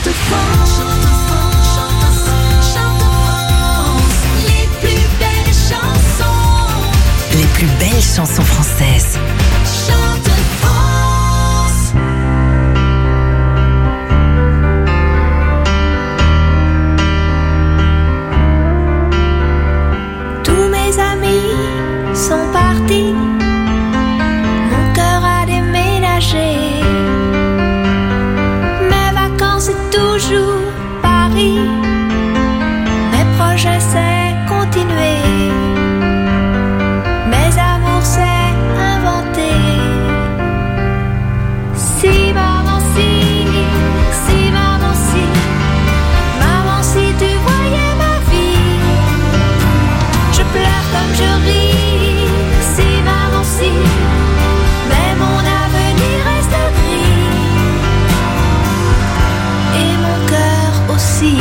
Chante France, les plus belles chansons. Les plus belles chansons françaises. Chante France. Tous mes amis sont partis, mon cœur a déménagé. Mes vacances c'est toujours Paris, mes projets c'est continuer, mes amours c'est inventer. Si maman si, si maman si, maman si tu voyais ma vie, je pleure comme je ris. Si maman si, mais mon avenir reste gris et mon cœur aussi.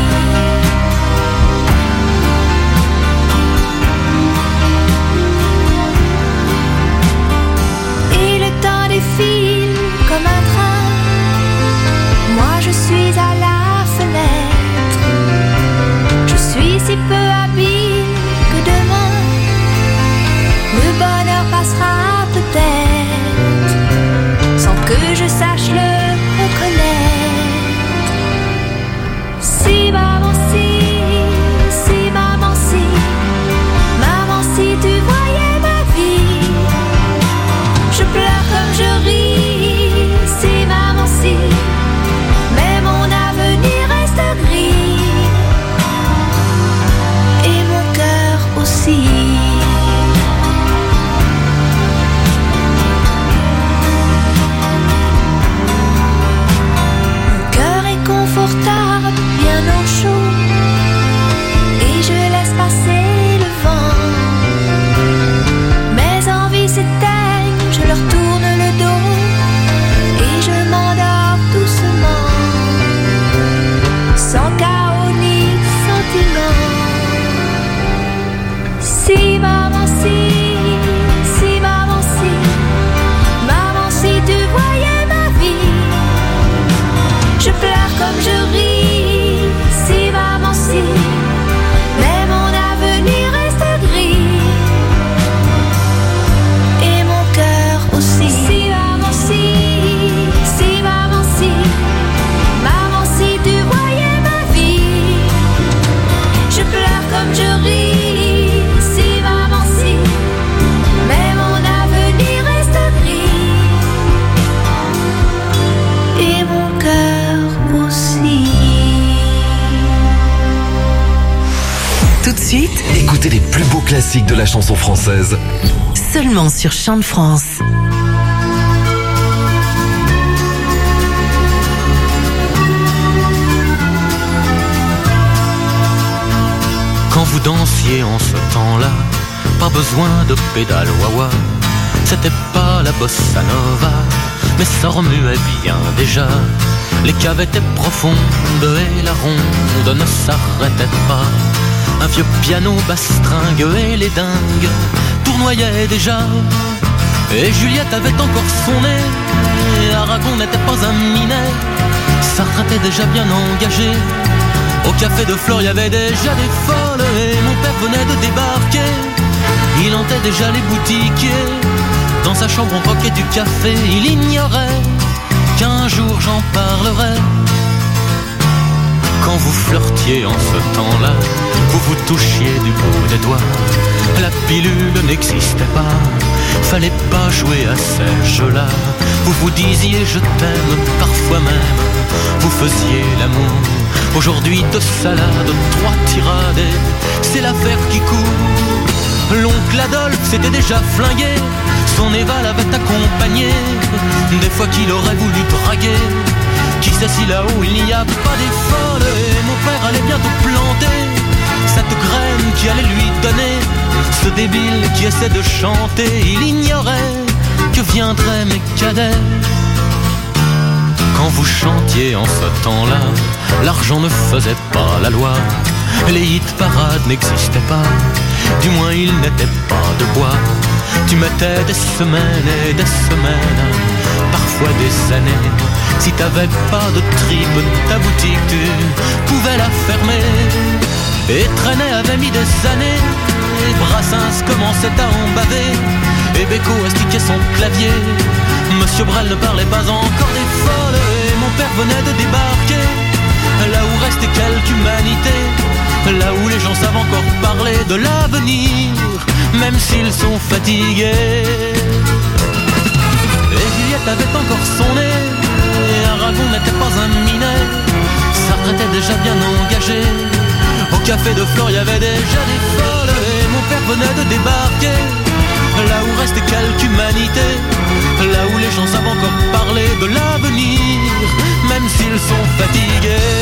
Et le temps défile comme un train, moi je suis à la fenêtre, je suis si peu habile que demain le bonheur passera peut-être sans que je sache le reconnaître. Si maman si, si maman si, maman si tu voyais ma vie, je pleure comme je ris. Si maman si, mais mon avenir reste gris et mon cœur aussi. Mon cœur est confortable, bien au chaud, et je laisse passer le vent. Mes envies s'éteignent, je leur tourne le dos et je m'endors doucement, sans chaos ni sentiment. Si maman si, si maman si, maman si tu voyais ma vie, je pleure comme je ris. Si maman si, mais mon avenir reste gris et mon cœur aussi. Si maman si, si maman si, maman si tu voyais ma vie, je pleure comme je ris. Si maman si, mais mon avenir reste gris et mon cœur aussi. Tout de suite, Écoutez les plus beaux classiques de la chanson française. seulement sur Chante France. Quand vous dansiez en ce temps-là, pas besoin de pédale wah-wah. C'était pas la bossa nova, mais ça remuait bien déjà. Les caves étaient profondes et la ronde ne s'arrêtait pas. Un vieux piano bastringue et les dingues tournoyaient déjà. Et Juliette avait encore son nez, et Aragon n'était pas un minet. Sartre était déjà bien engagé. Au café de Flore, il y avait déjà des folles, et mon père venait de débarquer. Il hantait déjà les boutiquiers. Dans sa chambre, on croquait du café. Il ignorait qu'un jour j'en parlerai. Quand vous flirtiez en ce temps-là, vous vous touchiez du bout des doigts. La pilule n'existait pas, fallait pas jouer à ces jeux-là. Vous vous disiez je t'aime, parfois même vous faisiez l'amour. Aujourd'hui 2 salades, 3 tirades, c'est l'affaire qui court. L'oncle Adolphe s'était déjà flingué, son Eva l'avait accompagné. Des fois qu'il aurait voulu draguer, qui sait si là-haut il n'y a pas des folles. Et mon père allait bientôt planter cette graine qui allait lui donner ce débile qui essaie de chanter. Il ignorait que viendraient mes cadets. Quand vous chantiez en ce temps-là, l'argent ne faisait pas la loi. Les hit-parades n'existaient pas, du moins ils n'étaient pas de bois. Tu mettais des semaines et des semaines parfois des années. Si t'avais pas de tripes, ta boutique tu pouvais la fermer. Et Trenet avait mis des années, et Brassens commençait à en baver, et Beko astiquait son clavier. Monsieur Brel ne parlait pas encore des folles, et mon père venait de débarquer. Là où restait quelque humanité, là où les gens savent encore parler de l'avenir, même s'ils sont fatigués. Et Juliette avait encore son nez, et Aragon n'était pas un minet, Sartre était déjà bien engagé. Au café de Flore, il y avait déjà des folles, et mon père venait de débarquer. Là où restait quelque humanité, là où les gens savent encore parler de l'avenir, même s'ils sont fatigués.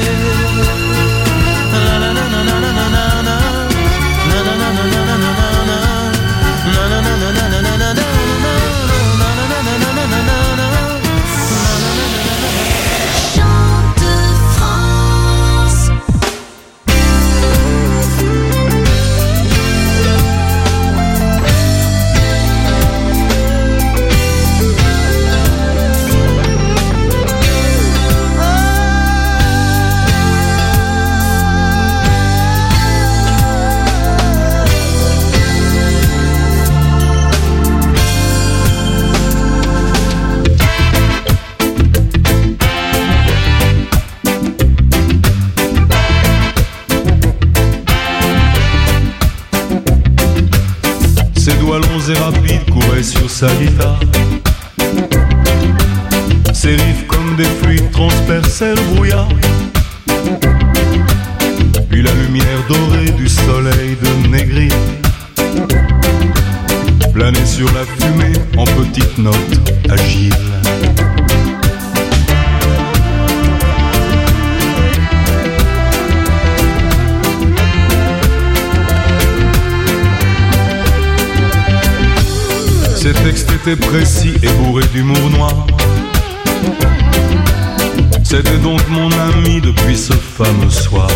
Et rapide courait sur sa guitare. Ses riffs comme des fluides transperçaient le brouillard. Puis la lumière dorée du soleil de Négrier planait sur la fumée en petites notes agiles. Ses textes étaient précis et bourrés d'humour noir. C'était donc mon ami depuis ce fameux soir.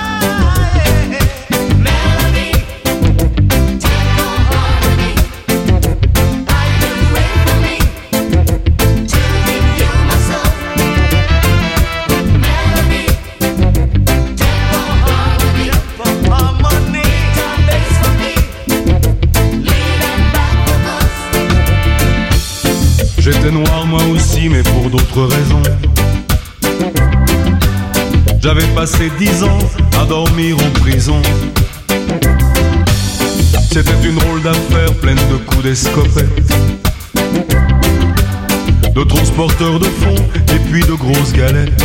J'étais noir moi aussi, mais pour d'autres raisons. J'avais passé 10 ans à dormir en prison. C'était une drôle d'affaire pleine de coups d'escopette, de transporteurs de fonds et puis de grosses galettes.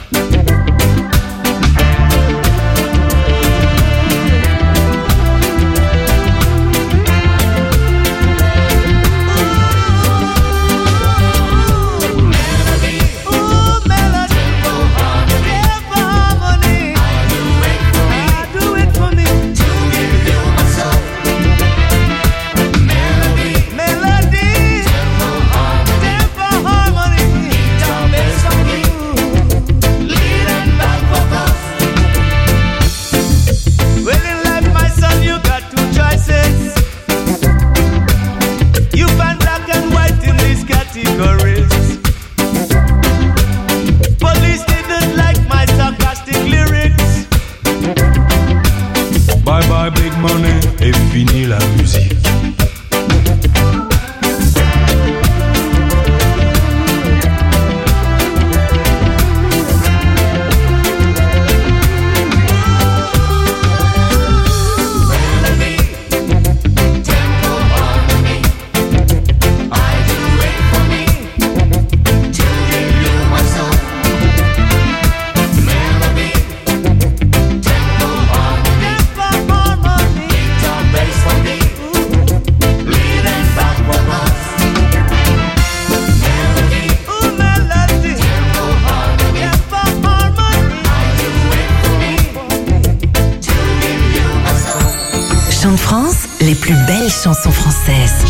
Chant de France, les plus belles chansons françaises.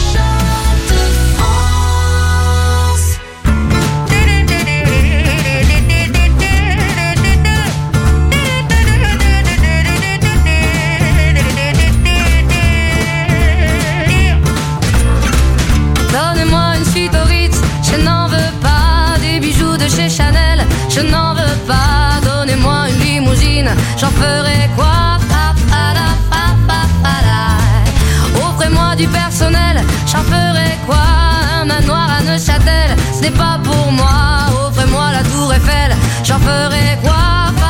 Donnez-moi une suite au Ritz, je n'en veux de chez Chanel, je n'en veux pas. Donnez-moi une limousine, j'en ferai quoi? Offrez-moi du personnel, j'en ferai quoi? Un manoir à Neuchâtel, ce n'est pas pour moi. Offrez-moi la tour Eiffel, j'en ferai quoi?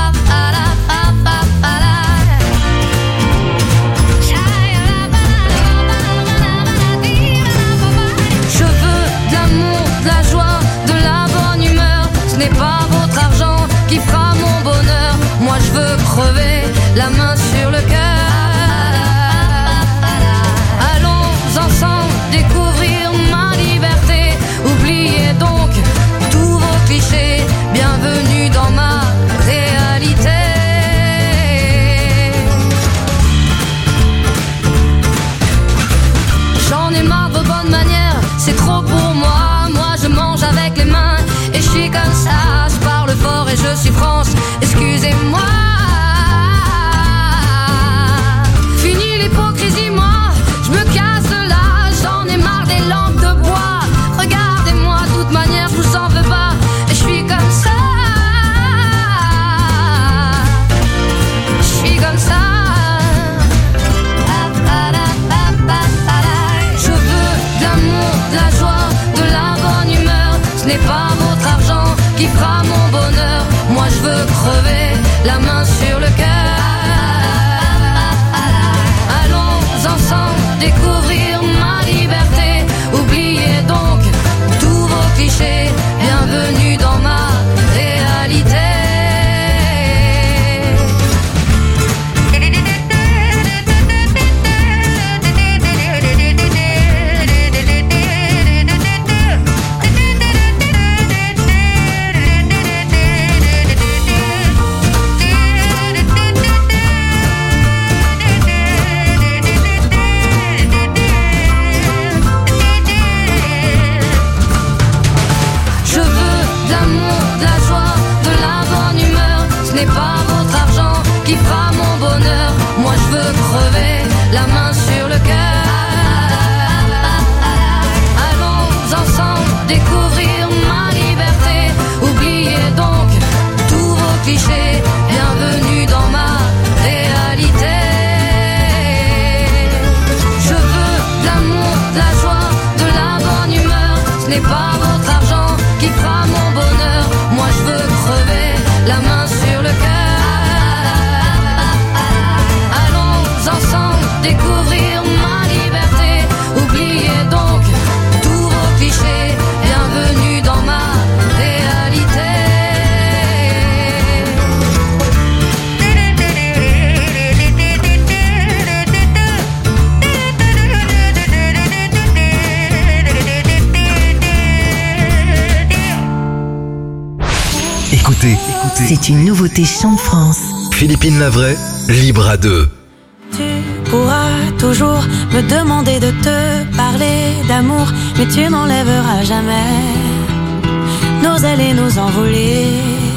Je veux de l'amour, de la joie, de la bonne humeur. Ce n'est pas votre argent qui fera mon bonheur. Moi je veux crever, la main sur le cœur. Ensemble découvrir ma liberté. Oubliez donc tous vos clichés. Bienvenue dans ma réalité. J'en ai marre de vos bonnes manières, c'est trop pour moi. Moi je mange avec les mains et je suis comme ça. Je parle fort et je suis France, excusez-moi. Fini l'hypocrisie, moi je me casse de là. J'en ai marre des lampes de bois. Regardez-moi, de toute manière je vous en veux pas. Et je suis comme ça. Je suis comme ça. Je veux de l'amour, de la joie, de la bonne humeur. Ce n'est pas votre argent qui fera mon bonheur. Moi je veux crever, la main sur le cœur. Allons ensemble découvrir ma liberté. Oubliez donc tous vos clichés. Bienvenue dans ma réalité. Ce n'est pas votre argent qui fera mon bonheur. Moi je veux crever, la main sur le cœur. Allons ensemble découvrir ma liberté. Oubliez donc tous vos clichés. Bienvenue dans ma réalité. Je veux de l'amour, de la joie, de la bonne humeur. Ce n'est pas votre argent qui fera mon bonheur. Moi je veux crever, la main sur le cœur. Allons ensemble découvrir ma liberté. Oubliez donc tous vos clichés. Bienvenue dans ma réalité. Écoutez, C'est une nouveauté Chant de France. Philippine Lavray, libre à deux. Tu pourras toujours me demander de te parler d'amour, mais tu n'enlèveras jamais nos ailes et nos envolées.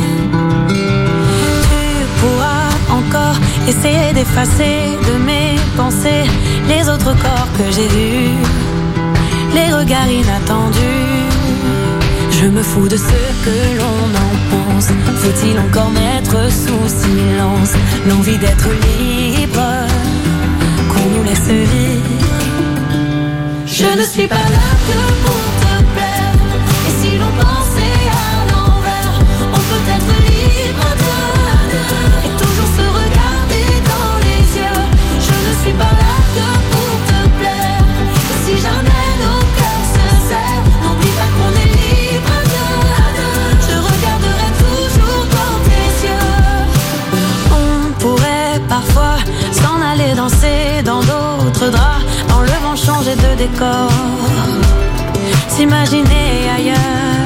Tu pourras encore essayer d'effacer de mes pensées les autres corps que j'ai vus, les regards inattendus. Je me fous de ce que l'on en pense. Faut-il encore mettre sous silence l'envie d'être libre qu'on nous laisse vivre? Je ne suis pas là que pour te plaire. Et si l'on pensait à l'envers, on peut être libre de et toujours se regarder dans les yeux. Je ne suis pas là que pour te plaire. Et si jamais nos cœurs se serrent, n'oublie pas qu'on est libre de. Je regarderai toujours dans tes yeux. On pourrait parfois s'en aller danser dans d'autres draps, en le vent changer de décor, s'imaginer ailleurs.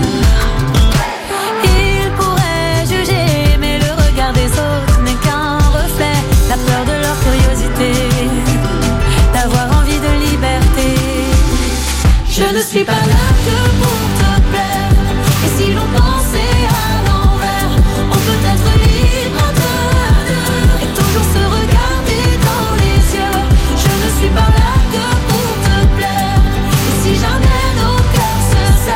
Ils pourraient juger, mais le regard des autres n'est qu'un reflet, la peur de leur curiosité, d'avoir envie de liberté. Je ne suis pas là que pour te plaire. Et si l'on pensait à l'envers, on peut être libre de et toujours se regarder dans les yeux. Je ne suis pas là que pour te plaire. Et si jamais nos cœurs se serrent,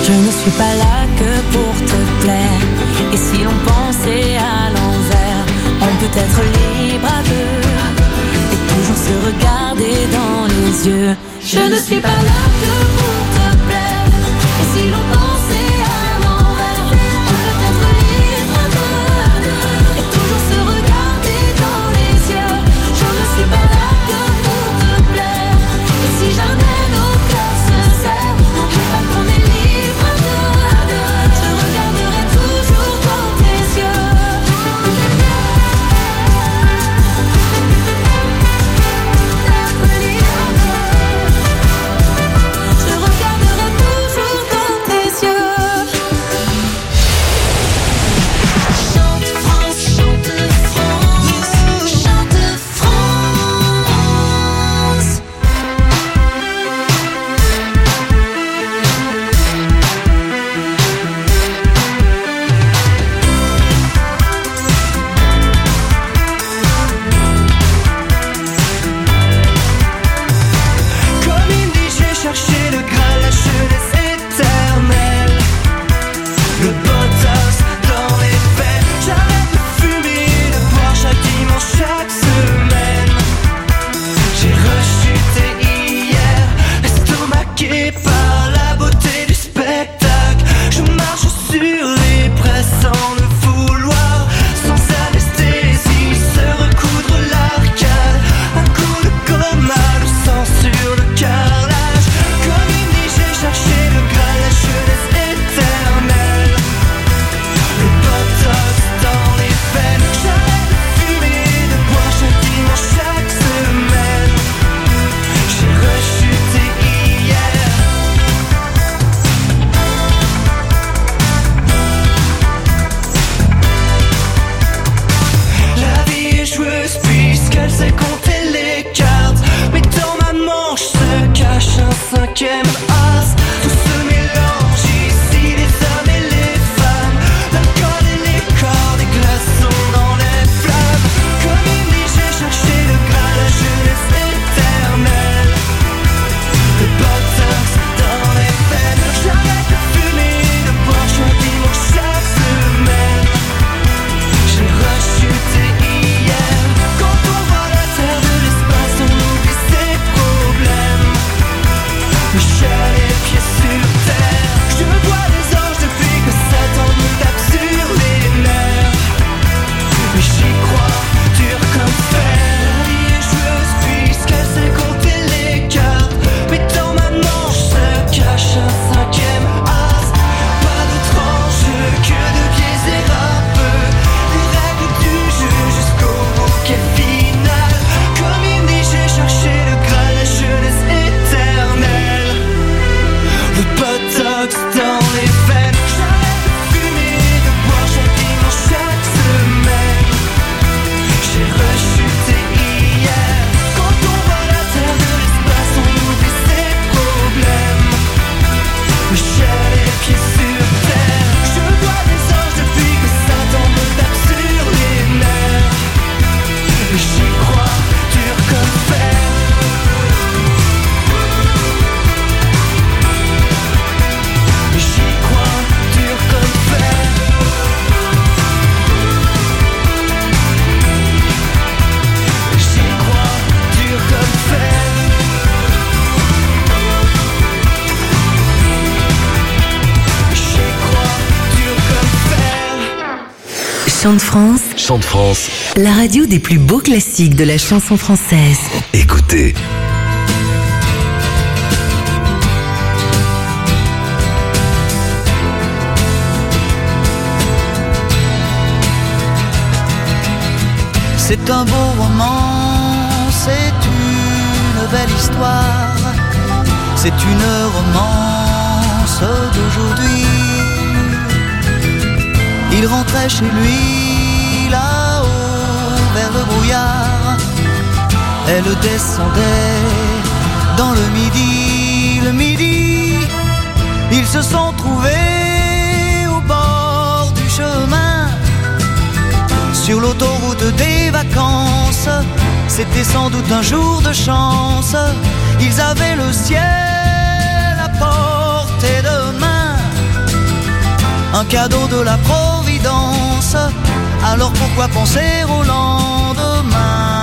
Je ne suis pas là que pour te plaire. Et si l'on pensait à l'envers, on peut être libre à deux et toujours se regarder dans les yeux. Je ne suis pas là que pour te plaire. Et si l'on pensait à l'envers, on peut être libre à deux et toujours se regarder dans les yeux. Je ne suis pas là que pour te plaire. Et si jamais nos cœurs se serrent, n'oublie pas qu'on est libre à deux. Je regarderai toujours dans tes yeux. Je regarderai toujours dans tes yeux. Chante France, chante France, chante France. Comme il dit, j'ai cherché le Graal, la jeunesse éternelle. Le botox dans les veines. J'arrête de fumer et de boire chaque dimanche, chaque semaine. J'ai rechuté hier, estomaqué par la beauté du spectacle. Je marche sur les presses sans le vouloir, sans anesthésie, se recoudre l'arcade. Un coup de coma, le sang sur le carrelage. Comme il dit, j'ai cherché le Graal, la jeunesse éternelle. Le botox dans les veines. J'arrête de fumer et de boire chaque dimanche, chaque semaine. J'ai rechuté hier. La vie est joueuse puisqu'elle sait compter les cartes. Mais dans ma manche se cache un cinquième as. Tout se mélange ici, les hommes et les femmes. L'alcool et les corps, des glaçons dans les flammes. Comme il dit, j'ai cherché le Graal, la jeunesse éternelle. Le botox dans les veines. J'arrête de fumer et de boire chaque dimanche, chaque semaine. J'ai rechuté hier. Quand on voit la terre de l'espace, on oublie ses problèmes. Michel les pieds sur terre. Je vois des anges depuis que Satan me tape sur les nerfs. Mais j'y crois, dur comme fer. La vie est joueuse puisqu'elle sait compter les cartes. Mais dans ma manche se cache un cinquième as. Pas d'autre enjeu que de biaiser un peu les règles du jeu jusqu'au bouquet final. Comme il dit, j'ai cherché le Graal, la jeunesse éternelle. Le botox dans les veines. J'arrête de fumer et de boire chaque dimanche, chaque semaine. J'ai rechuté hier. Quand on voit la terre de l'espace, on oublie ses problèmes. Michel les pieds sur terre. Je vois des anges depuis que Satan me tape sur les nerfs. Mais j'y crois, dur comme fer. J'y crois, dur comme fer. J'y crois, dur comme fer. J'y crois, dur comme fer. Chante France, Chante France, la radio des plus beaux classiques de la chanson française. écoutez. C'est un beau roman, c'est une belle histoire. C'est une romance d'aujourd'hui. Il rentrait chez lui là-haut vers le brouillard. Elle descendait dans le midi, ils se sont trouvés au bord du chemin. Sur l'autoroute des vacances, c'était sans doute un jour de chance. Ils avaient le ciel à portée de main. un cadeau de la Providence. Alors pourquoi penser au lendemain?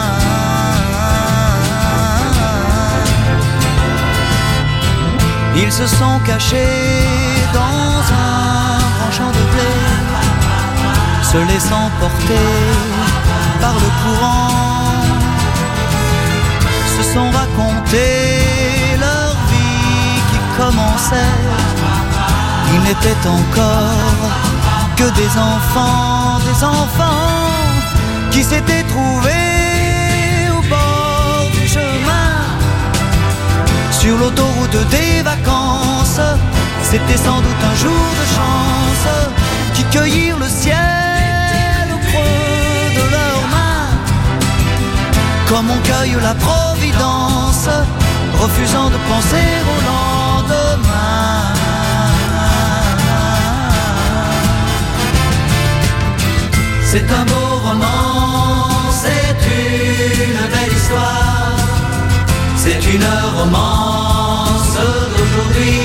Ils se sont cachés dans un grand champ de blé, se laissant porter par le courant, se sont raconté leur vie qui commençait. Ils n'étaient encore que des enfants qui s'étaient trouvés au bord du chemin, sur l'autoroute des vacances. C'était sans doute un jour de chance qui cueillirent le ciel au creux de leurs mains, comme on cueille la Providence, refusant de penser au lendemain. C'est un beau roman, c'est une belle histoire, c'est une romance d'aujourd'hui.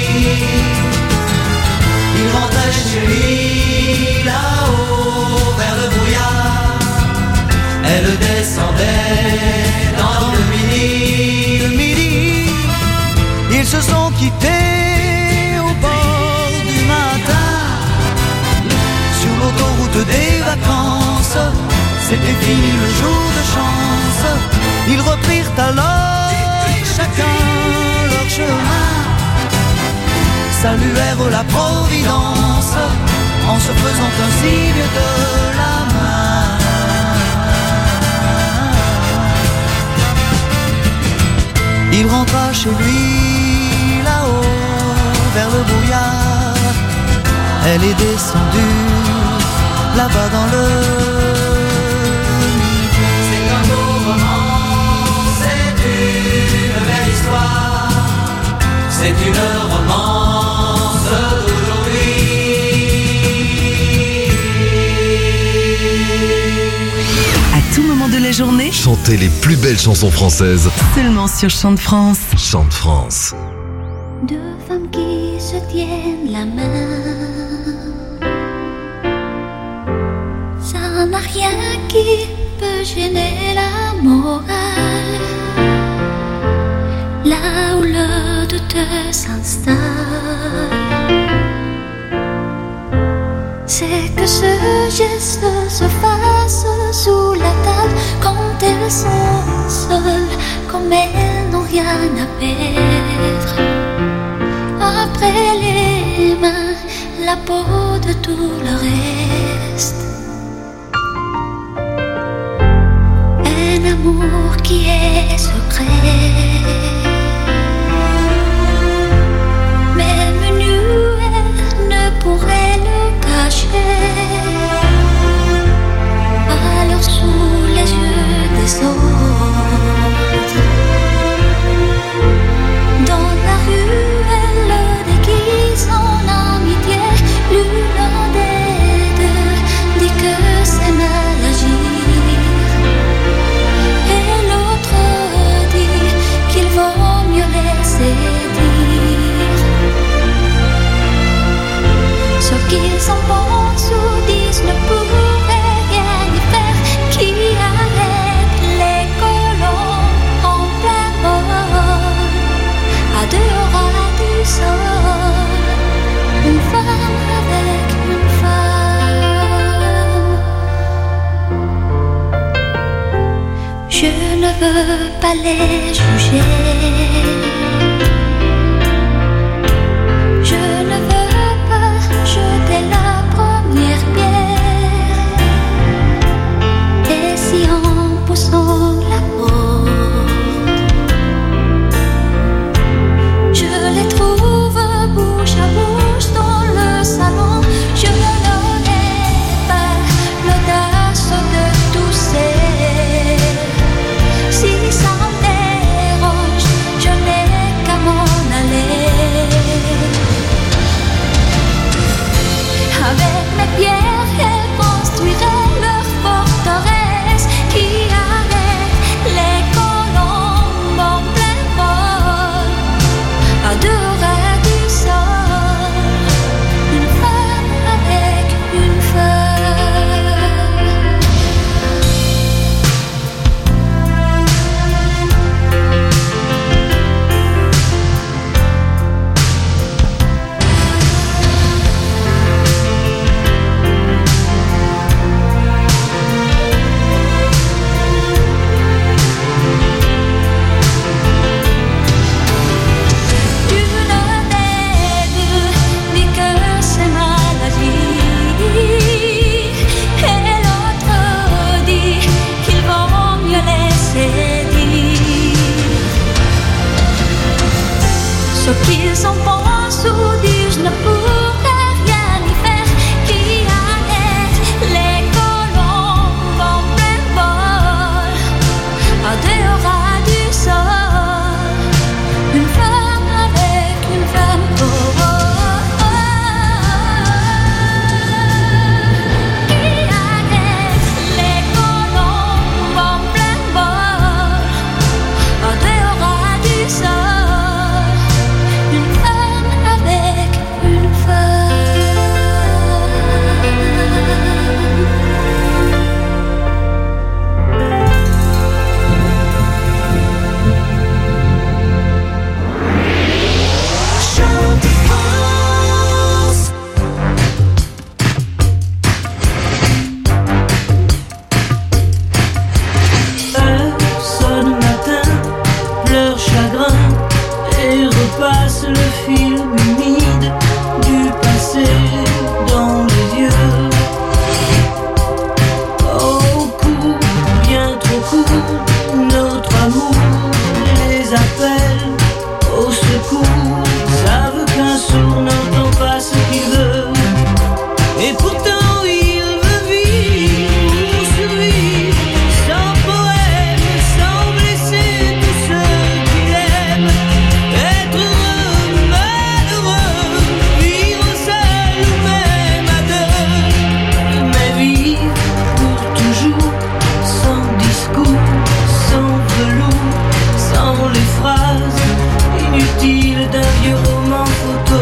Il rentrait chez lui là-haut vers le brouillard, elle descendait dans le midi. Ils se sont quittés au bord du matin, sur l'autoroute des vacances. C'était fini le jour de chance. Ils reprirent alors chacun leur chemin, saluèrent la Providence en se faisant un signe de la main. Il rentra chez lui là-haut vers le brouillard. Elle est descendue là-bas dans le midi. C'est un beau roman, c'est une belle histoire, c'est une romance d'aujourd'hui. À tout moment de la journée, Chantez les plus belles chansons françaises. seulement sur Chant de France. Chant de France. Deux femmes qui se tiennent la main, ça n'a rien qui peut gêner la morale. Là où le doute s'installe, c'est que ce geste se fasse sous la table quand elles sont seules, comme elles n'ont rien à perdre. Après les mains, la peau de tout le reste. Un amour qui est secret, même nu, ne pourrait le cacher. Alors sous les yeux des autres, dans la rue, elle le déguise en amitié. L'une des deux dit que c'est mal agir, et l'autre dit qu'il vaut mieux laisser dire ce qu'ils en pensent ou disent ne pourrait rien y faire. Qui arrête les colons en plein vol, à 2 ras du sol, une femme avec une femme. Je ne veux pas les juger, je ne veux pas jeter la première pierre. Et si en poussant la porte, je les trouve bouche à bouche dans le salon, je n'aurai pas l'audace de tousser. Si ça me dérange, je n'ai qu'à m'en aller. Avec mes pierres, elles construiraient leur forteresse qui arrête les colombes en plein vol, à 2 ras du sol, pas ce qu'il veut. Et pourtant il veut vivre, survivre, sans poème, sans blesser tous ceux qu'il aime. Être heureux, malheureux, vivre seul ou même à deux. Mais vivre pour toujours, sans discours, sans velours, sans les phrases inutiles d'un vieux roman photo.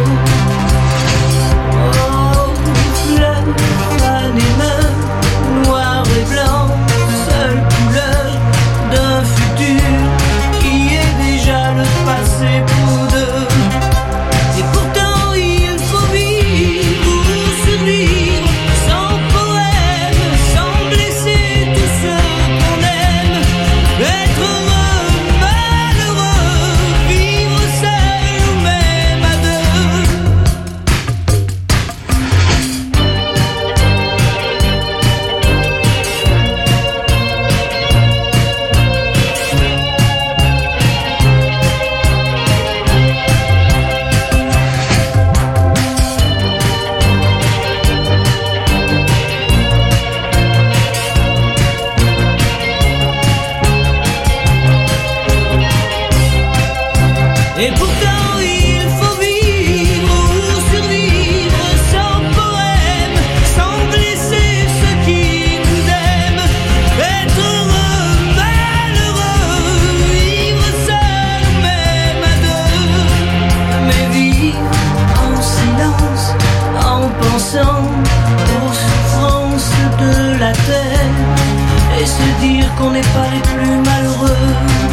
Oh, fleurs, fan et main, noir et blanc, seule couleur d'un futur qui est déjà le passé pour deux. Et pourtant il faut vivre ou survivre, sans poème, sans blesser tous ceux qu'on aime. Être heureux, malheureux, vivre seul ou même à deux. Et pourtant il faut vivre ou survivre, sans poème, sans blesser ceux qui nous aiment. Être heureux, malheureux, vivre seul ou même à deux. Mais vivre en silence, en pensant aux souffrances de la terre, et se dire qu'on n'est pas les plus malheureux.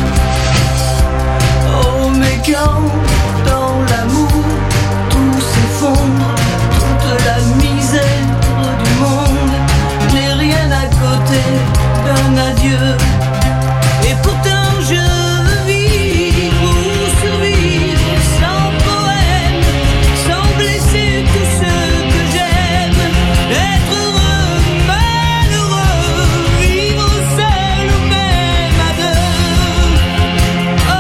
Oh, mais quand dans l'amour tout s'effondre, toute la misère du monde n'est rien à côté d'un adieu. Et pourtant je veux vivre ou survivre, sans poème, sans blesser tous ceux que j'aime. Être heureux, malheureux, vivre seul ou même à deux. Oh,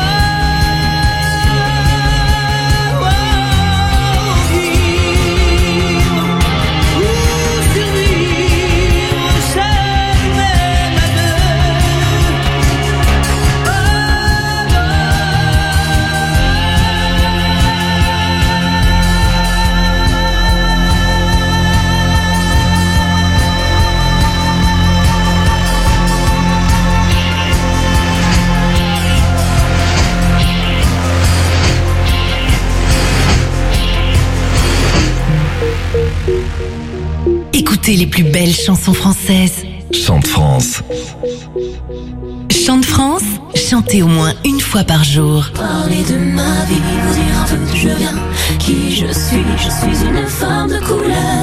vivre ou survivre, seul ou même à deux. Écoutez les plus belles chansons françaises. Chante France. Chante France, chantez au moins une fois par jour. Parler de ma vie, vous dire un peu d'où je viens, qui je suis une femme de couleur.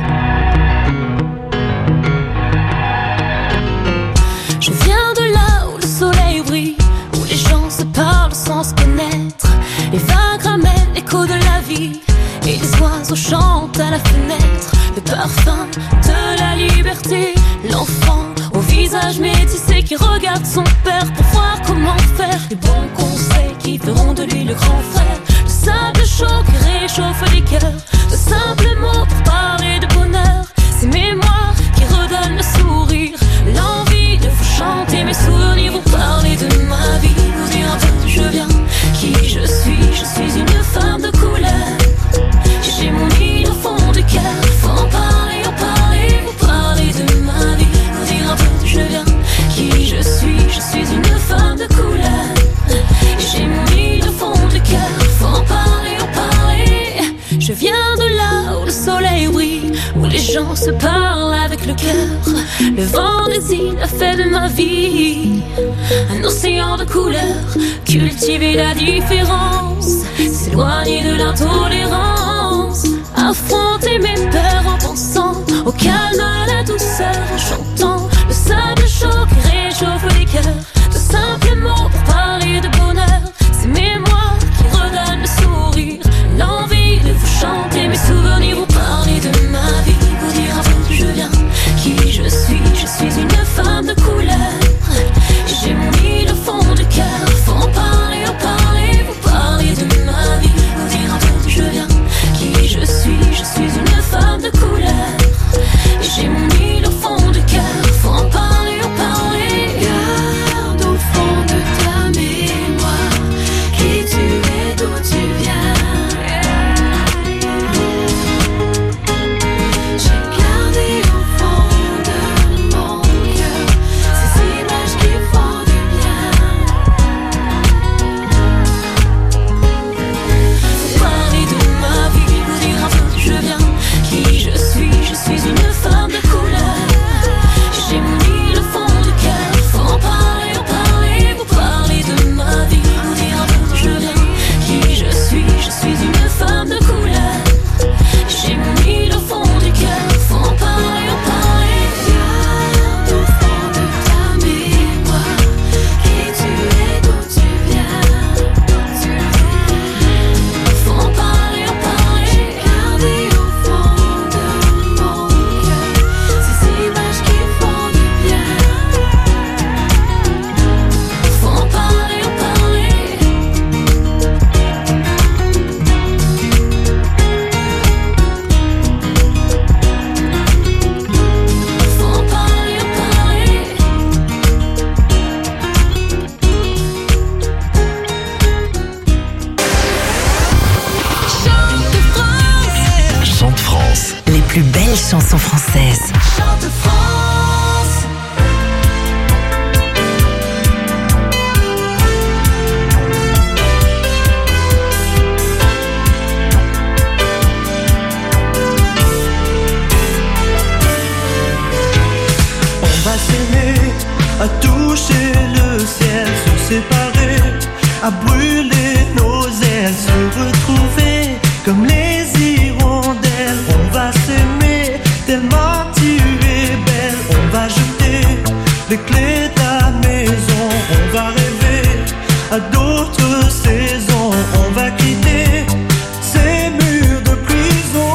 Je viens de là où le soleil brille, où les gens se parlent sans se connaître. Les vagues ramènent l'écho de la vie, et les oiseaux chantent à la fenêtre. Le parfum de la liberté, l'enfant au visage métissé qui regarde son père pour voir comment faire. Les bons conseils qui feront de lui le grand frère. Le sable chaud qui réchauffe les cœurs. De simples mots pour parler de bonheur. Ces mémoires qui redonnent le sourire. L'envie de vous chanter mes souvenirs. Vous parler de ma vie, vous dire un peu d'où je viens, qui je suis une femme de couleur. J'ai mon île au fond du cœur. Faut en parler, vous parler de ma vie, vous dire un peu d'où je viens, qui je suis une femme de couleur. J'ai mon île au fond du cœur. Faut en parler, je viens de là où le soleil brille, où les gens se parlent avec le cœur. Le vent des îles a fait de ma vie un océan de couleurs. Cultiver la différence, s'éloigner de l'intolérance. Affronter mes peurs en pensant au calme, à la douceur, en chantant le sable chaud qui réchauffe les cœurs. De simples mots pour parler de bonheur. Ces mémoires qui redonnent le sourire. L'envie de vous chanter mes souvenirs. Vous parler de ma vie, vous dire un peu d'où je viens, qui je suis une femme de couleur. J'ai mon île au fond du cœur. Faut en parler, vous parler de ma vie, vous dire un peu d'où je viens, plus belles chansons françaises. Chante France. On va s'aimer, à toucher le ciel, se séparer, à brûler nos ailes, se retrouver comme les hirondelles. On va s'aimer tellement tu es belle. On va jeter les clés de la maison. On va rêver à d'autres saisons. On va quitter ces murs de prison.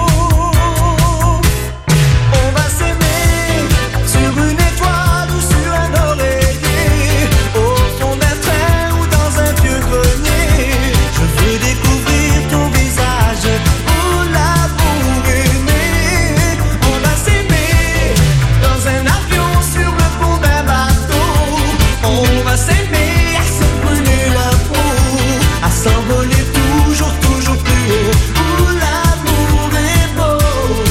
On va s'aimer sur une étoile ou sur un oreiller, au fond d'un train ou dans un vieux grenier. Je veux découvrir ton visage où l'amour est né. On va s'aimer dans un avion sur le pont d'un bateau. On va s'aimer à se brûler la peau, à s'envoler toujours, toujours plus haut, où l'amour est beau.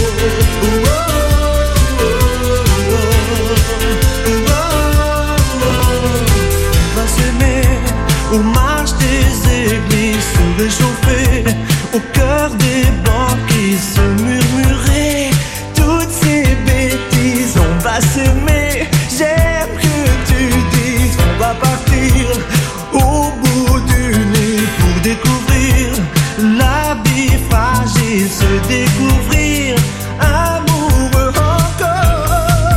On va s'aimer aux marches des églises, se réchauffer au cœur des banquises, se murmurer toutes ces bêtises. On va s'aimer, j'aime que tu dises. On va partir au bout du lit pour découvrir la vie fragile, se découvrir amoureux encore.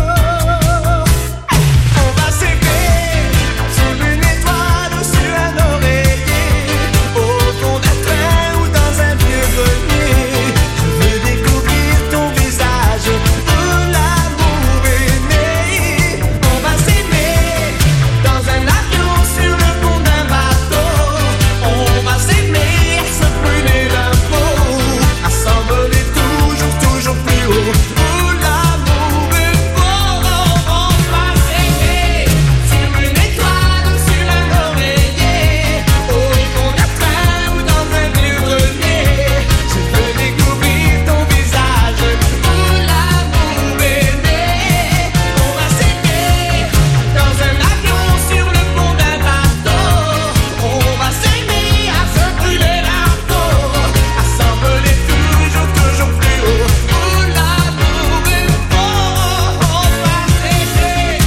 On va s'aimer sur une étoile ou sur un oreiller, au fond d'un train ou dans un vieux grenier. Je veux découvrir ton visage où l'amour est né. On va s'aimer dans un avion sur le pont d'un bateau. On va s'aimer à se brûler la peau, à s'envoler toujours, toujours plus haut, où l'amour est beau. On va s'aimer sur une étoile ou sur un oreiller, au fond d'un train ou dans un vieux grenier. Je veux découvrir ton visage où l'amour est né. On va s'aimer dans un avion sur le pont d'un bateau. On va s'aimer à se brûler la peau, à s'envoler toujours, toujours plus haut, où l'amour est beau. On va s'aimer.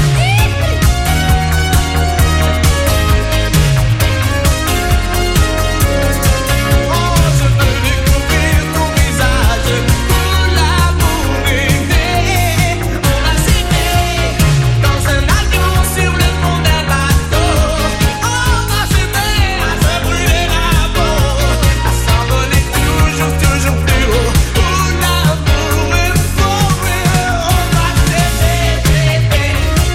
Oh, je veux découvrir ton visage où l'amour est né. On va s'aimer dans un avion sur le pont d'un bateau. On va s'aimer à se brûler la peau, à s'envoler toujours, toujours plus haut, où l'amour est beau. On va s'aimer, bébé.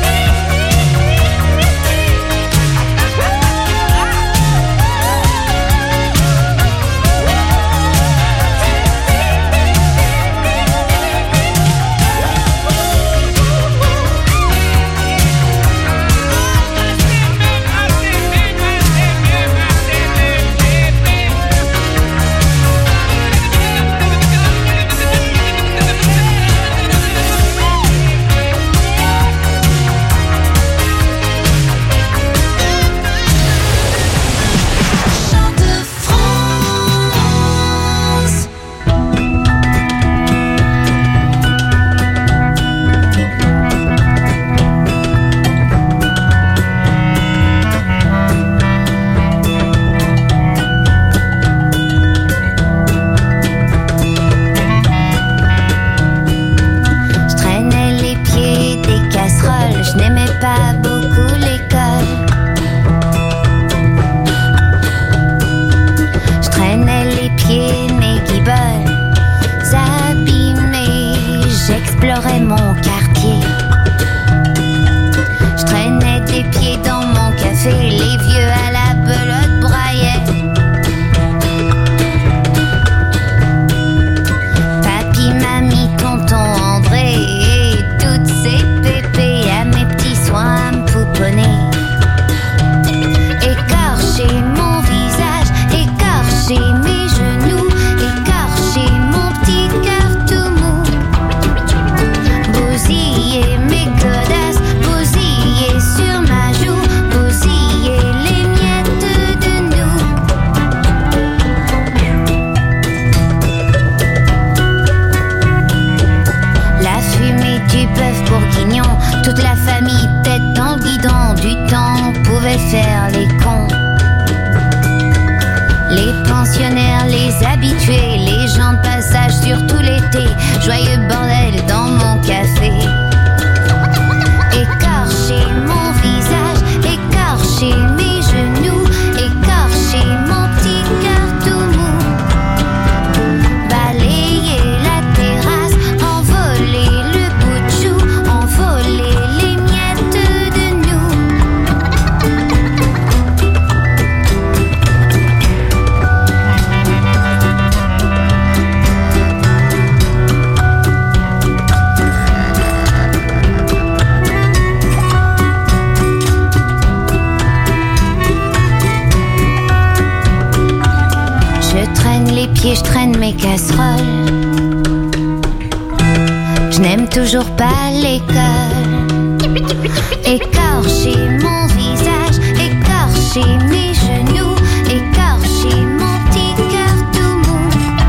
Chante France. Je traînais les pieds des casseroles, je n'aimais pas beaucoup l'école. Je traînais les pieds, mes guiboles abîmés, j'explorais mon quartier. Je traînais des pieds dans mon café, les vieux à la belote braillaient. Papy, mamie, tonton André et toutes ces pépées à mes petits soins me pouponner. Écorcher mon visage, écorcher mes genoux, écorcher mon petit cœur tout mou. Toute la famille tête dans le guidon du temps pouvait faire les cons. Les pensionnaires, les habitués, les gens de passage surtout l'été. Joyeux bordel dans mon café. Écorcher mon visage, écorcher mes genoux, écorcher mon petit cœur tout mou. Balayer la terrasse, envoler le bout de chou, envoler les miettes de nous. Je traîne les pieds, je traîne mes casseroles. Je n'aime toujours pas l'école. Écorcher mon visage, écorcher mes genoux, écorcher mon petit cœur tout mou.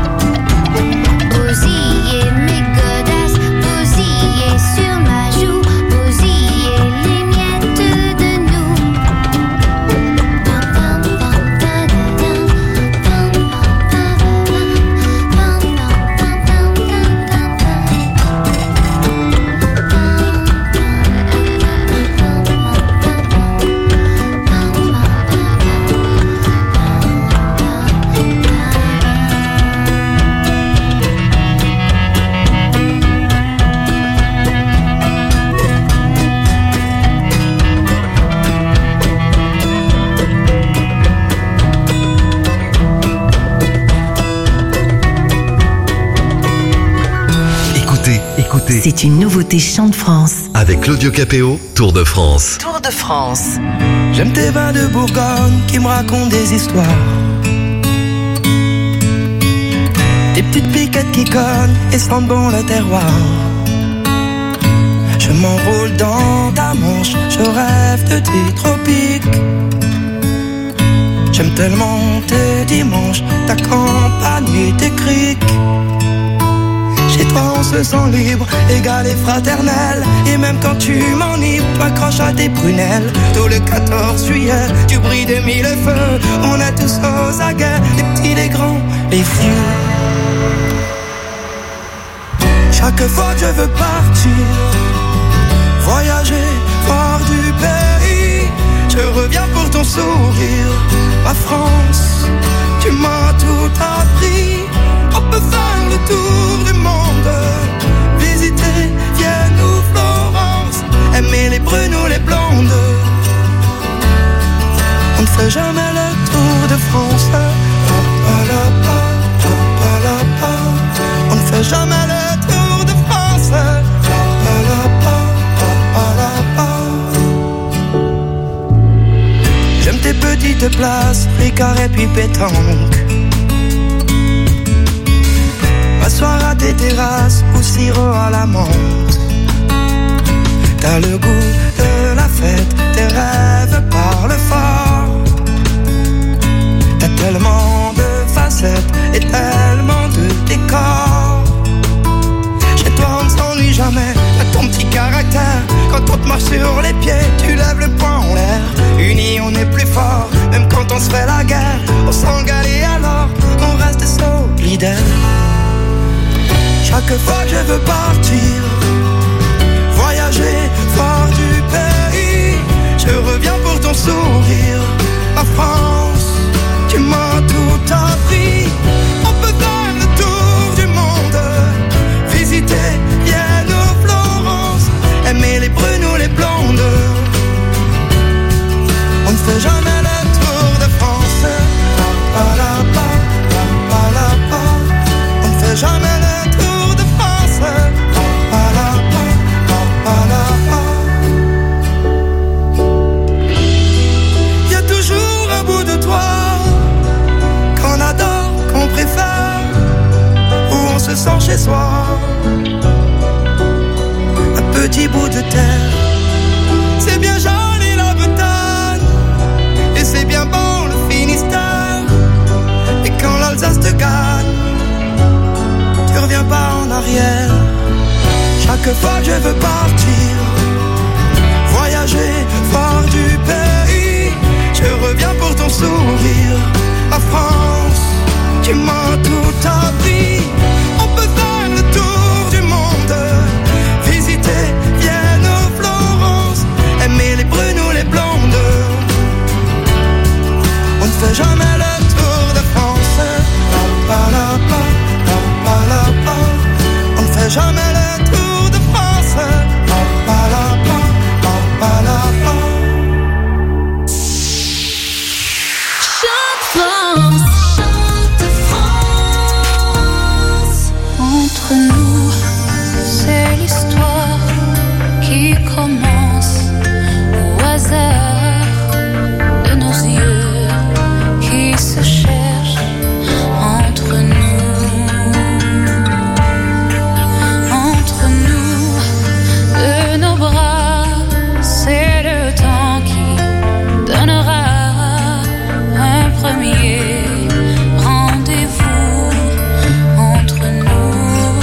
Bousiller mes godasses, bousiller sur ma joue, bousiller les miettes de nous. Écoutez. C'est une nouveauté Chant de France. Avec Claudio Capéo, Tour de France. Tour de France. J'aime tes vins de Bourgogne qui me racontent des histoires. Des petites piquettes qui cognent et sentent bon le terroir. Je m'enroule dans ta manche, je rêve de tes tropiques. J'aime tellement tes dimanches, ta campagne et tes criques. Chez toi on se sent libre, égal et fraternel. Et même quand tu m'enivres, t'accroches à tes prunelles. Tout le 14 juillet, tu brilles de mille feux. On est tous aux aguets, les petits, les grands, les vieux. Chaque fois que je veux partir, voyager, voir du pays, je reviens pour ton sourire. Ma France, tu m'as tout appris. On peut faire le tour du monde, visiter Vienne ou Florence, aimer les brunes ou les blondes. On ne fait jamais le tour de France. On ne fait jamais le tour de France. J'aime tes petites places, Ricard et puis pétanque. M'asseoir à tes terrasses ou sirop à la menthe. T'as le goût de la fête, tes rêves parlent fort. T'as tellement de facettes et tellement de décors. Chez toi on ne s'ennuie jamais, t'as ton petit caractère. Quand on te marche sur les pieds, tu lèves le poing en l'air. Unis on est plus fort, même quand on se fait la guerre. On s'engale et alors on reste solidaire. Chaque fois que je veux partir, voyager, voir du pays, je reviens pour ton sourire. Ma France, tu m'as tout appris. On peut faire le tour du monde, visiter Vienne ou Florence, aimer les brunes ou les blondes. On ne fait jamais le tour de France. On ne fait jamais le tour de France. Il y a toujours un bout de toi qu'on adore, qu'on préfère, où on se sent chez soi. Un petit bout de terre, c'est bien joli la Bretagne, et c'est bien bon le Finistère. Et quand l'Alsace te gagne, tu reviens pas en arrière. Chaque fois que je veux partir, tu mens toute ta vie. On peut faire le tour du monde, visiter Vienne ou Florence, aimer les brunes ou les blondes. On ne fait jamais le tour de France. Pa-pa-la-pa, pa-pa-la-pa. On ne fait jamais le tour de France. Pa-pa-la-pa, pa-pa-la-pa. Chante France, chante France. Entre nous, c'est l'histoire qui commence au hasard de nos yeux qui se cherchent entre nous, de nos bras, c'est le temps qui donnera un premier rendez-vous entre nous.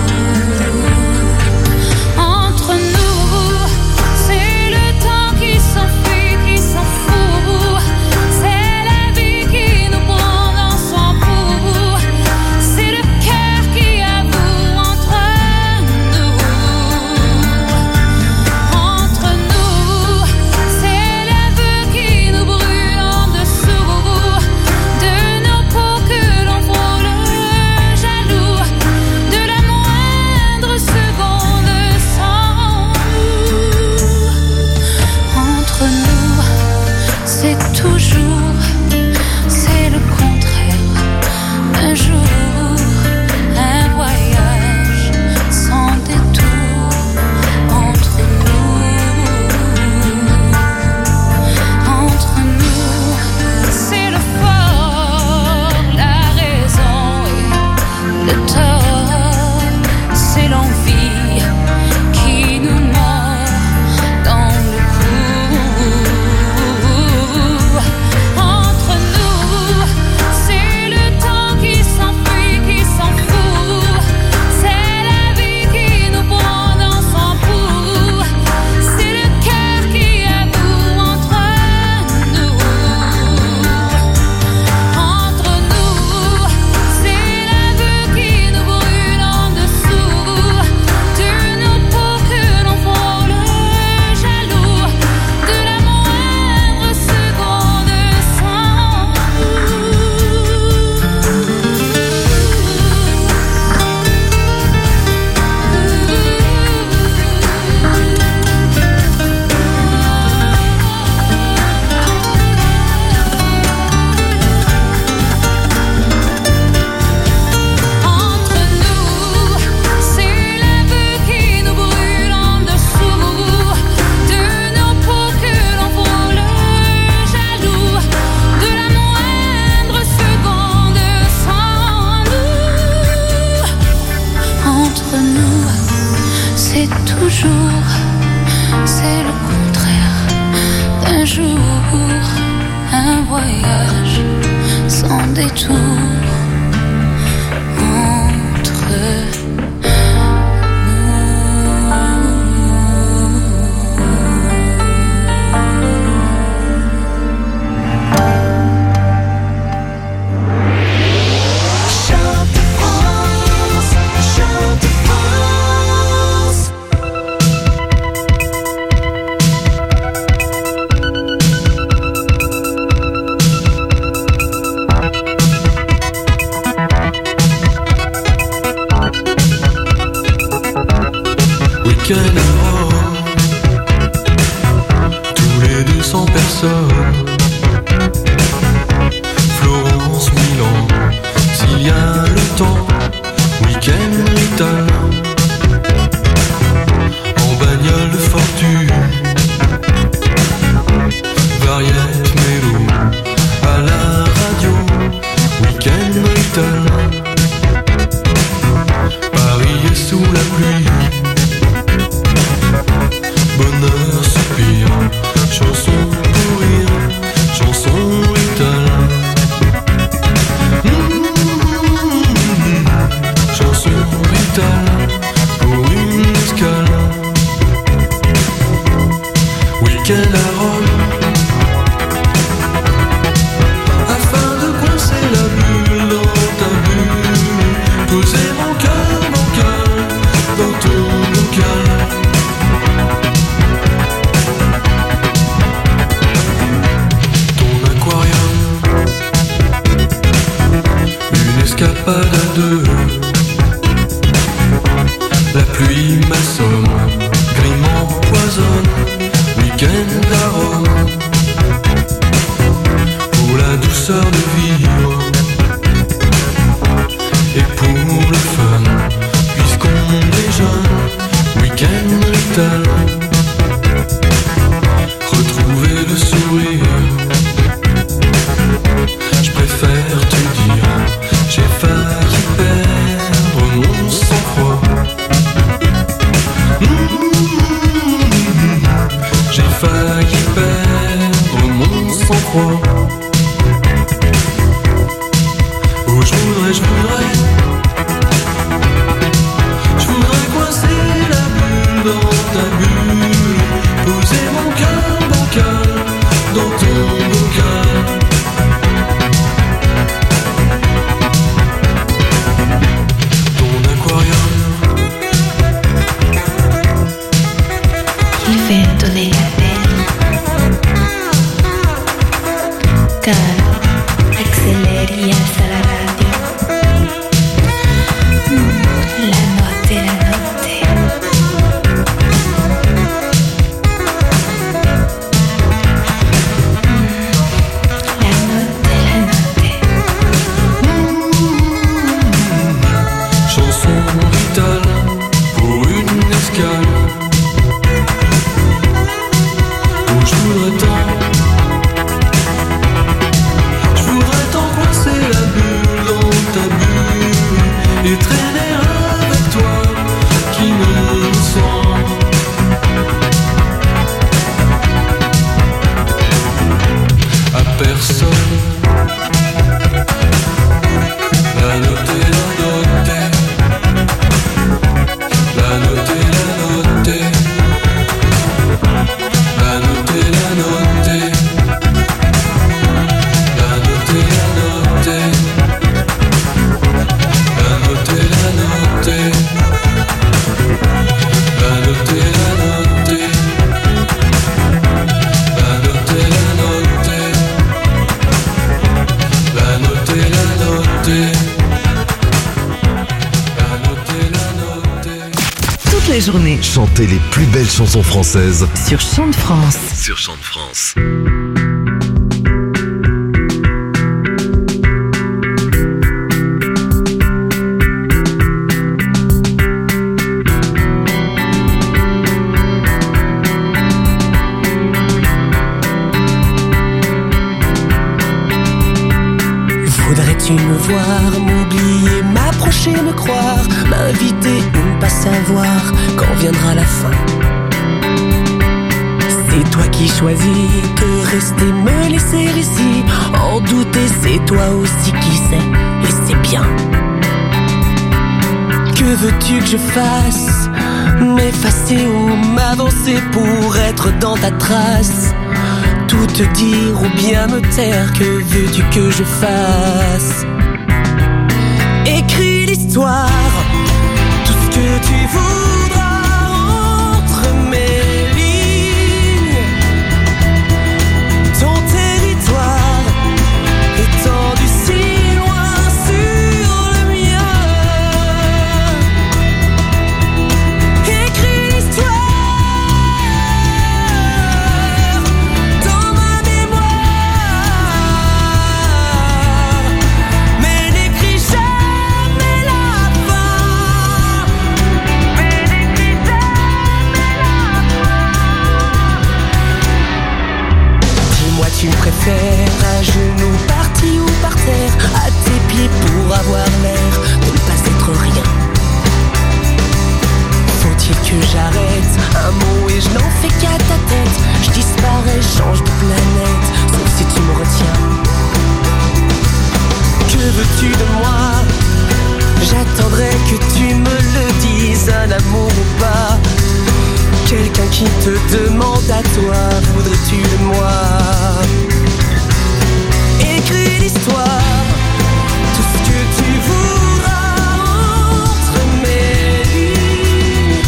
Entre nous, c'est le temps qui s'enfuit, qui s'en fout. C'est la vie qui nous prend dans son pouls. C'est le cœur qui avoue entre nous. Entre nous, c'est l'aveu qui nous brûle en dessous de nos peaux que l'on frôle jaloux de la moindre seconde sans nous. Entre nous, c'est toujours, c'est le contraire d'un jour, un voyage sans détour. Entre nous, c'est le fort, la raison et le tort, c'est l'envie qui nous mord dans le cou. Entre nous, c'est le temps qui s'enfuit, qui s'en fout. C'est la vie qui nous prend dans son pouls. C'est le cœur qui avoue entre nous. Entre nous, c'est l'aveu qui nous brûle en dessous de nos peaux que l'on frôle jaloux de la moindre seconde sans Entre nous, c'est l'aveu qui nous brûle en dessous de nos peaux que l'on frôle jaloux de la moindre seconde sans nous. Entre nous, c'est toujours, c'est le contraire d'un jour, un voyage sans détour. Entre Chante France, chante France. Week-end à Rome, tous les 200 personnes. Florence, Milan, s'il y a le temps. Week-end italien, en bagnole de fortune. Variette, mélo, à la radio. Week-end italien, Paris est sous la pluie. escapade à deux. La pluie m'assomme, gris m'empoisonne, week-end à Rome. Pour la douceur de vivre et pour le fun, puisqu'on est jeune, week-end vital. Retrouver le sourire, je préfère te dire, j'ai failli perdre mon sang-froid. J'ai failli perdre mon sang-froid. Oh, je voudrais coincer la bulle dans ta bulle, poser mon cœur bancal dans ton bocal. Ton aquarium il vento nella pelle, caro, acceleri alza la radio, la notte, la notte. La notte, la notte. chanson vitale pour une escale. Oh, je voudrais tant coincer la bulle dans ta bulle et traîner avec toi qui ne me sent. À personne. La note est la note. La note est la note. La note est la note. La note est la note. La note est la note. La note est la note. La note est la note. La note est la note. La note est la note. Toute la journée. Chantez les plus belles chansons françaises Sur Chant de France. sur Chant de France. Voudrais-tu me voir, m'oublier, m'approcher, me croire, m'inviter ou ne pas savoir quand viendra la fin? C'est toi qui choisis de rester, me laisser ici, en douter, c'est toi aussi qui sais, et c'est bien. Que veux-tu que je fasse? M'effacer ou m'avancer pour être dans ta trace? Tout te dire ou bien me taire, que veux-tu que je fasse? Écris l'histoire, tout ce que tu voudras entre mes lignes. Ton territoire étendu si loin sur le mien. Écris l'histoire dans ma mémoire, mais n'écris jamais la fin. Mais n'écris jamais la fin. Dis-moi, tu me préfères à genoux, parti ou par terre, à tes pieds pour avoir l'air de ne pas être rien? Faut-il que j'arrête un mot et je n'en fais qu'à ta tête? Je disparais, change de planète, sauf si tu me retiens. Que veux-tu de moi? J'attendrai que tu me le dises, un amour ou pas. Quelqu'un qui te demande à toi, voudrais-tu de moi? Écris l'histoire, tout ce que tu voudras entre mes lignes.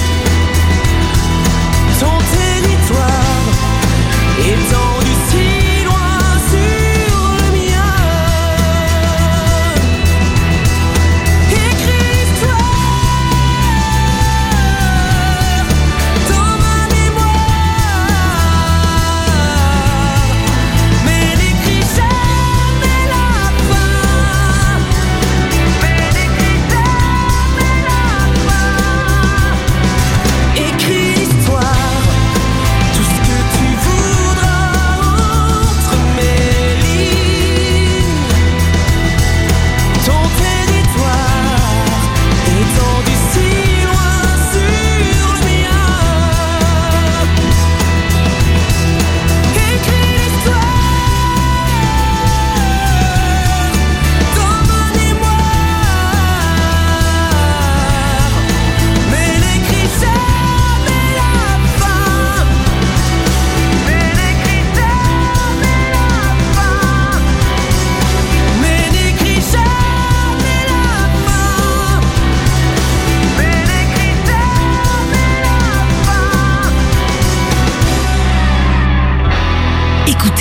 Ton territoire étendu si loin sur le mien.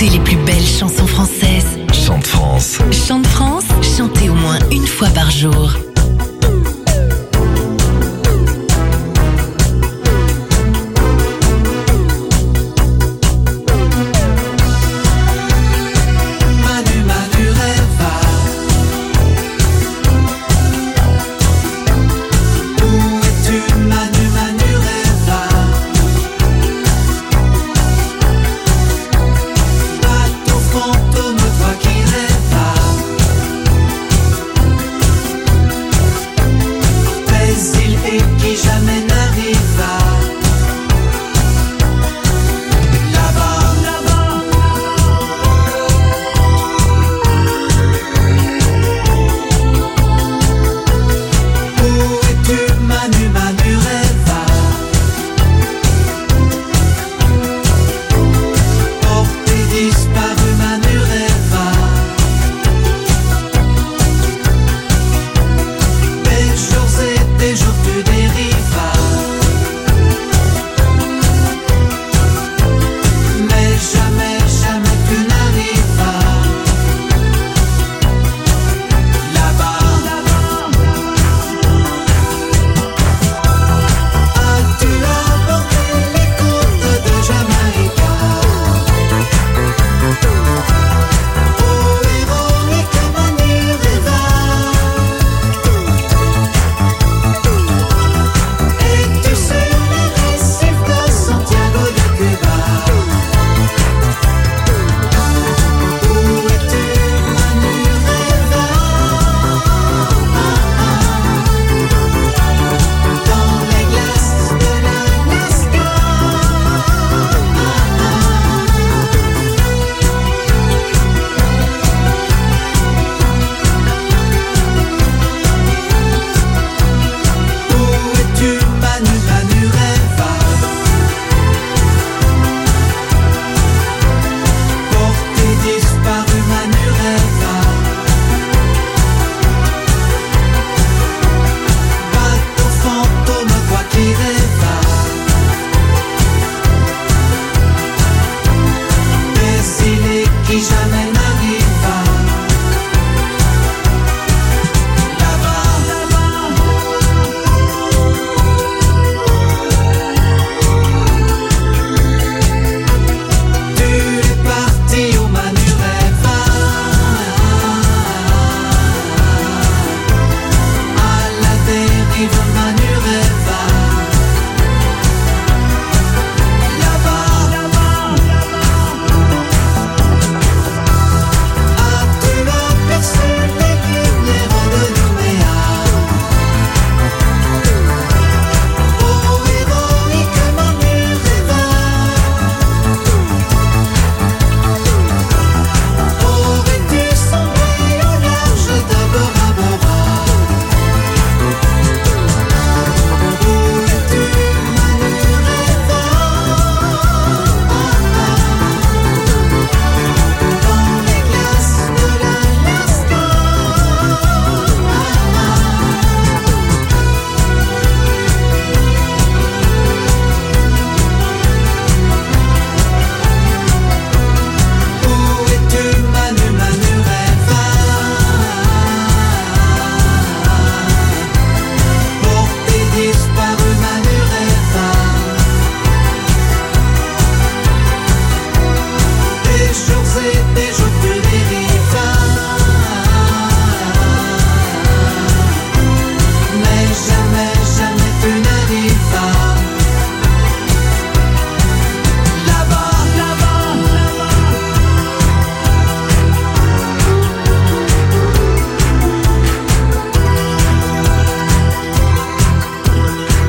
Écoutez les plus belles chansons françaises. Chante France. Chante France, chantez au moins une fois par jour.